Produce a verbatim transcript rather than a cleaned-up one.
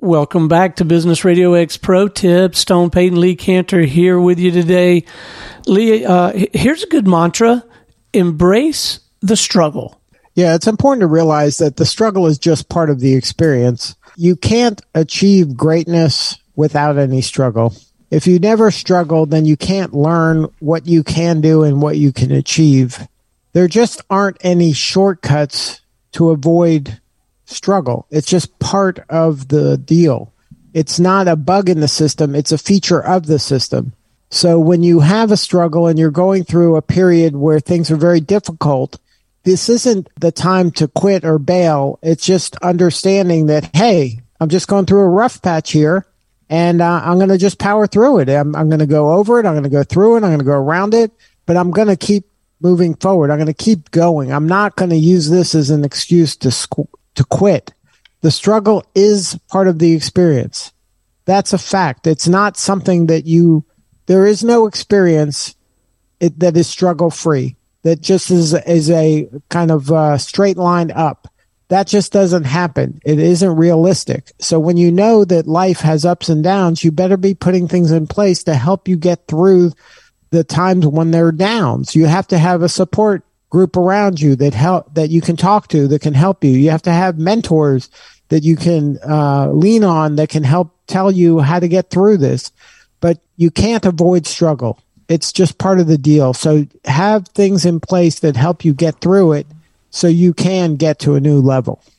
Welcome back to Business Radio X Pro Tips. Stone Payton, Lee Cantor here with you today. Lee, uh, here's a good mantra. Embrace the struggle. Yeah, it's important to realize that the struggle is just part of the experience. You can't achieve greatness without any struggle. If you never struggle, then you can't learn what you can do and what you can achieve. There just aren't any shortcuts to avoid struggle. It's just part of the deal. It's not a bug in the system. It's a feature of the system. So when you have a struggle and you're going through a period where things are very difficult, this isn't the time to quit or bail. It's just understanding that, hey, I'm just going through a rough patch here, and uh, I'm going to just power through it. I'm, I'm going to go over it. I'm going to go through it. I'm going to go around it, but I'm going to keep moving forward. I'm going to keep going. I'm not going to use this as an excuse to squ- to quit. The struggle is part of the experience. That's a fact. It's not something that you, there is no experience it, that is struggle free, that just is, is a kind of uh, straight line up. That just doesn't happen. It isn't realistic. So when you know that life has ups and downs, you better be putting things in place to help you get through the times when there are downs. You have to have a support group around you that help, that you can talk to, that can help you. You have to have mentors that you can uh, lean on, that can help tell you how to get through this. But you can't avoid struggle. It's just part of the deal. So have things in place that help you get through it so you can get to a new level.